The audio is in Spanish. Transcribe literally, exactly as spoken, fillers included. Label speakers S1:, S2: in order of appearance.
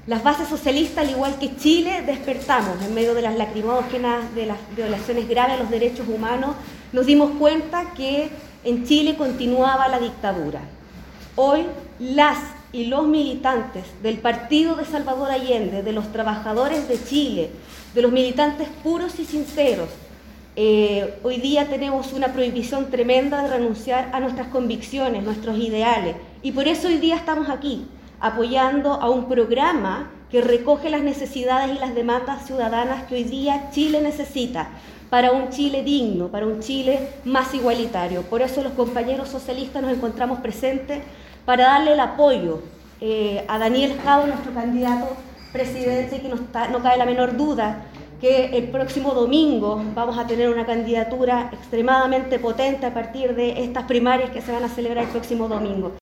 S1: Las bases socialistas, al igual que Chile, despertamos en medio de las lacrimógenas, de las violaciones graves a los derechos humanos. Nos dimos cuenta que en Chile continuaba la dictadura. Hoy, las y los militantes del partido de Salvador Allende, de los trabajadores de Chile, de los militantes puros y sinceros, eh, hoy día tenemos una prohibición tremenda de renunciar a nuestras convicciones, nuestros ideales, y por eso hoy día estamos aquí, apoyando a un programa que recoge las necesidades y las demandas ciudadanas que hoy día Chile necesita, para un Chile digno, para un Chile más igualitario. Por eso los compañeros socialistas nos encontramos presentes para darle el apoyo eh, a Daniel Jadot, nuestro candidato presidente, que no, está, no cabe la menor duda que el próximo domingo vamos a tener una candidatura extremadamente potente a partir de estas primarias que se van a celebrar el próximo domingo.